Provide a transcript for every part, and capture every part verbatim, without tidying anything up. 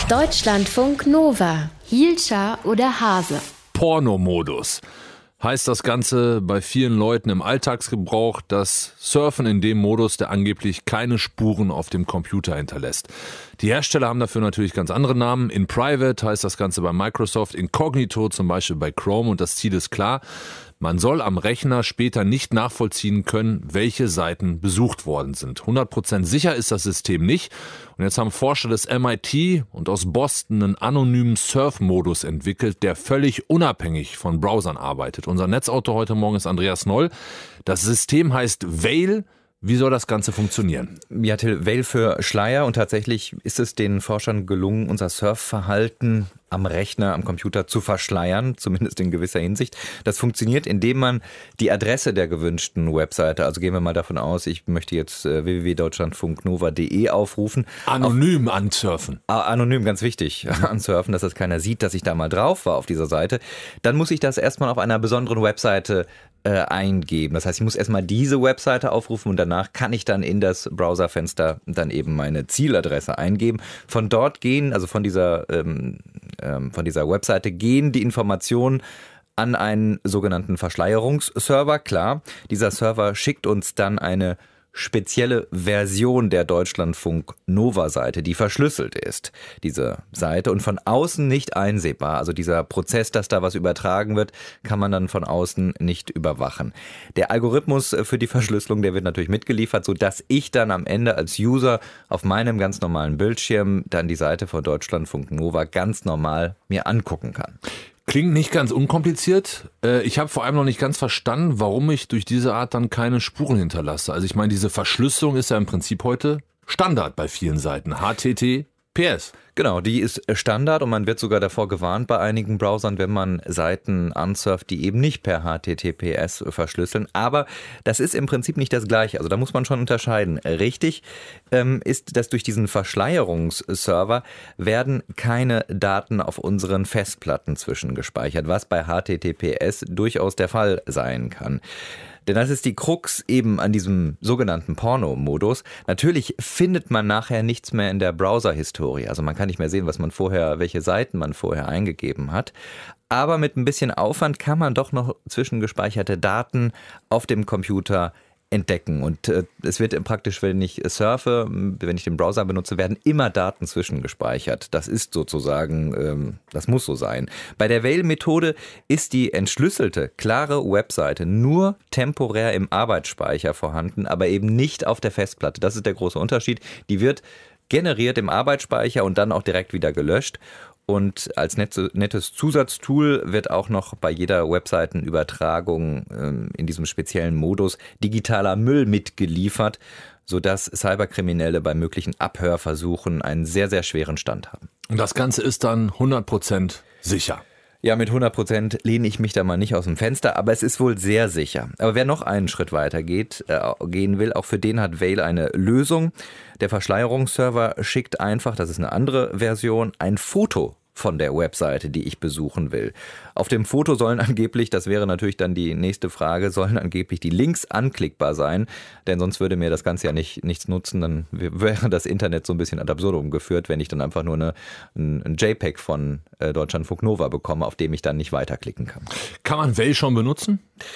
Deutschlandfunk Nova. Hielscher oder Hase? Pornomodus. Heißt das Ganze bei vielen Leuten im Alltagsgebrauch, das Surfen in dem Modus, der angeblich keine Spuren auf dem Computer hinterlässt. Die Hersteller haben dafür natürlich ganz andere Namen. In Private heißt das Ganze bei Microsoft, Incognito zum Beispiel bei Chrome, und das Ziel ist klar: Man soll am Rechner später nicht nachvollziehen können, welche Seiten besucht worden sind. hundert Prozent sicher ist das System nicht. Und jetzt haben Forscher des M I T und aus Boston einen anonymen Surf-Modus entwickelt, der völlig unabhängig von Browsern arbeitet. Unser Netzautor heute Morgen ist Andreas Noll. Das System heißt Veil. Wie soll das Ganze funktionieren? Ja, Till, Veil für Schleier, und tatsächlich ist es den Forschern gelungen, unser Surfverhalten am Rechner, am Computer zu verschleiern, zumindest in gewisser Hinsicht. Das funktioniert, indem man die Adresse der gewünschten Webseite, also gehen wir mal davon aus, ich möchte jetzt w w w punkt deutschlandfunknova punkt de aufrufen. Anonym auf, ansurfen. Anonym, ganz wichtig, ansurfen, dass das keiner sieht, dass ich da mal drauf war auf dieser Seite. Dann muss ich das erstmal auf einer besonderen Webseite äh, eingeben. Das heißt, ich muss erstmal diese Webseite aufrufen und danach kann ich dann in das Browserfenster dann eben meine Zieladresse eingeben. Von dort gehen, also von dieser ähm, von dieser Webseite gehen die Informationen an einen sogenannten Verschleierungsserver. Klar, dieser Server schickt uns dann eine spezielle Version der Deutschlandfunk-Nova-Seite, die verschlüsselt ist, diese Seite, und von außen nicht einsehbar. Also dieser Prozess, dass da was übertragen wird, kann man dann von außen nicht überwachen. Der Algorithmus für die Verschlüsselung, der wird natürlich mitgeliefert, sodass ich dann am Ende als User auf meinem ganz normalen Bildschirm dann die Seite von Deutschlandfunk-Nova ganz normal mir angucken kann. Klingt nicht ganz unkompliziert. Ich habe vor allem noch nicht ganz verstanden, warum ich durch diese Art dann keine Spuren hinterlasse. Also ich meine, diese Verschlüsselung ist ja im Prinzip heute Standard bei vielen Seiten. H T T P S. Genau, die ist Standard, und man wird sogar davor gewarnt bei einigen Browsern, wenn man Seiten ansurft, die eben nicht per H T T P S verschlüsseln. Aber das ist im Prinzip nicht das Gleiche. Also da muss man schon unterscheiden. Richtig ähm, ist, dass durch diesen Verschleierungsserver werden keine Daten auf unseren Festplatten zwischengespeichert, was bei H T T P S durchaus der Fall sein kann. Denn das ist die Krux eben an diesem sogenannten Porno-Modus. Natürlich findet man nachher nichts mehr in der Browser-Historie. Also man kann nicht mehr sehen, was man vorher, welche Seiten man vorher eingegeben hat. Aber mit ein bisschen Aufwand kann man doch noch zwischengespeicherte Daten auf dem Computer entdecken. Und äh, es wird praktisch, wenn ich surfe, wenn ich den Browser benutze, werden immer Daten zwischengespeichert. Das ist sozusagen, ähm, das muss so sein. Bei der Veil-Methode ist die entschlüsselte, klare Webseite nur temporär im Arbeitsspeicher vorhanden, aber eben nicht auf der Festplatte. Das ist der große Unterschied. Die wird generiert im Arbeitsspeicher und dann auch direkt wieder gelöscht. Und als nettes Zusatztool wird auch noch bei jeder Webseitenübertragung ähm, in diesem speziellen Modus digitaler Müll mitgeliefert, sodass Cyberkriminelle bei möglichen Abhörversuchen einen sehr, sehr schweren Stand haben. Und das Ganze ist dann hundert Prozent sicher. Ja, mit hundert Prozent lehne ich mich da mal nicht aus dem Fenster, aber es ist wohl sehr sicher. Aber wer noch einen Schritt weiter geht, äh, gehen will, auch für den hat Veil eine Lösung. Der Verschleierungsserver schickt einfach, das ist eine andere Version, ein Foto von der Webseite, die ich besuchen will. Auf dem Foto sollen angeblich, das wäre natürlich dann die nächste Frage, sollen angeblich die Links anklickbar sein, denn sonst würde mir das Ganze ja nicht, nichts nutzen, dann wäre das Internet so ein bisschen ad absurdum geführt, wenn ich dann einfach nur eine, ein, ein JPEG von äh, Deutschlandfunk Nova bekomme, auf dem ich dann nicht weiterklicken kann. Kann man Veil schon benutzen?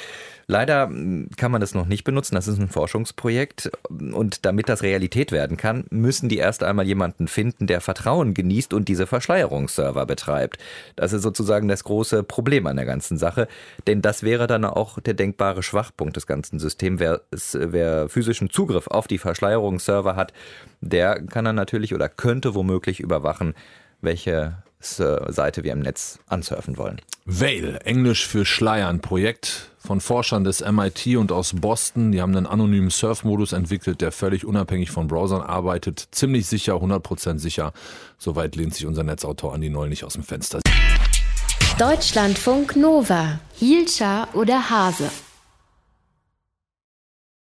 Leider kann man das noch nicht benutzen, das ist ein Forschungsprojekt, und damit das Realität werden kann, müssen die erst einmal jemanden finden, der Vertrauen genießt und diese Verschleierungsserver betreibt. Das ist sozusagen das große Problem an der ganzen Sache, denn das wäre dann auch der denkbare Schwachpunkt des ganzen Systems. Wer, wer physischen Zugriff auf die Verschleierungsserver hat, der kann dann natürlich oder könnte womöglich überwachen, welche Seite wir im Netz ansurfen wollen. Veil, Englisch für Schleiern, Projekt von Forschern des M I T und aus Boston. Die haben einen anonymen Surf-Modus entwickelt, der völlig unabhängig von Browsern arbeitet. Ziemlich sicher, hundert Prozent sicher. Soweit lehnt sich unser Netzautor Andi Noll nicht aus dem Fenster. Deutschlandfunk Nova. Hielscher oder Hase?